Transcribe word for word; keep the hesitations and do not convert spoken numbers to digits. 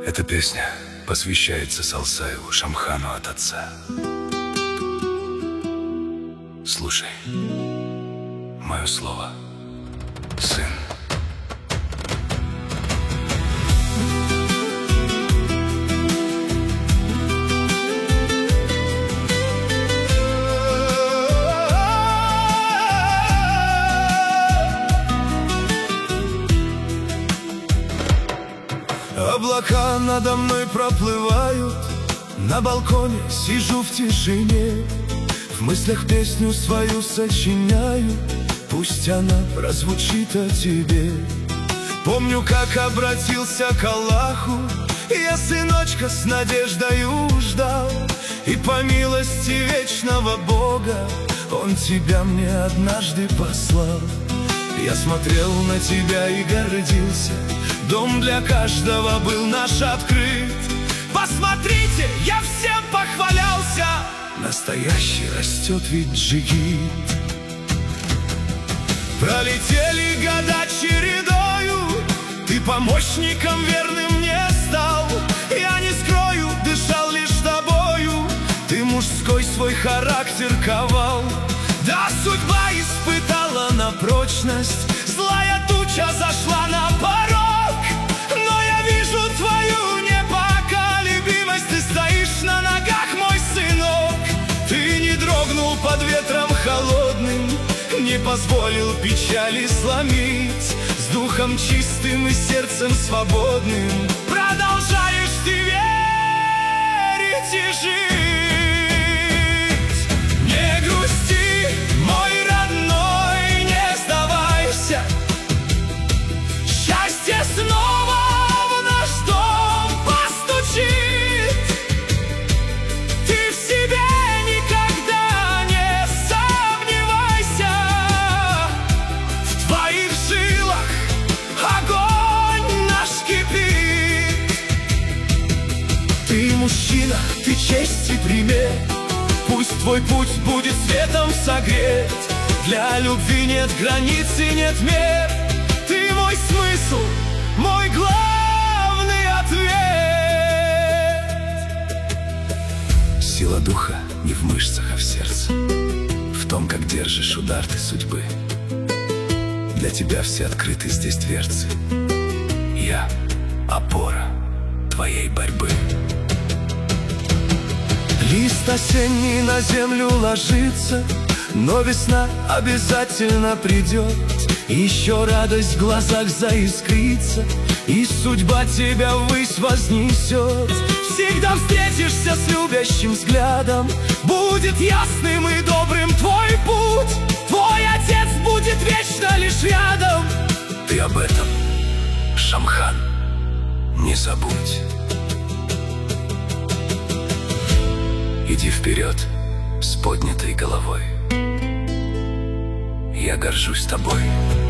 Эта песня посвящается Салсаеву Шамхану от отца. Слушай, мое слово, сын. Облака надо мной проплывают, на балконе сижу в тишине, в мыслях песню свою сочиняю, пусть она прозвучит о тебе. Помню, как обратился к Аллаху, я сыночка с надеждою ждал, и по милости вечного Бога Он тебя мне однажды послал. Я смотрел на тебя и гордился, дом для каждого был наш открыт. Посмотрите, я всем похвалялся, настоящий растет ведь джигит. Пролетели года чередою, ты помощником верным мне стал. Я не скрою, дышал лишь тобою, ты мужской свой характер ковал. Да, судьба испытала на прочность, злая туча зашла на порог, но я вижу твою непоколебимость. Ты стоишь на ногах, мой сынок, ты не дрогнул под ветром холодным, не позволил печали сломить, с духом чистым и сердцем свободным продолжаешь ты верить и жить. Не грусти, мой родной, не сдавайся, счастье снова в наш дом постучит. Ты в себе никогда не сомневайся, в твоих жилах огонь наш кипит. Ты мужчина, ты честь и пример, пусть твой путь будет светом согрет. Для любви нет границ и нет мер, ты мой смысл, мой главный ответ. Сила духа не в мышцах, а в сердце, в том, как держишь удар ты судьбы. Для тебя все открыты здесь дверцы, я — опора твоей борьбы. Лист осенний на землю ложится, но весна обязательно придет. Еще радость в глазах заискрится, и судьба тебя ввысь вознесет. Всегда встретишься с любящим взглядом, будет ясным и добрым твой путь. Твой отец будет вечно лишь рядом. Ты об этом, Шамхан, не забудь. Иди вперед с поднятой головой, я горжусь тобой.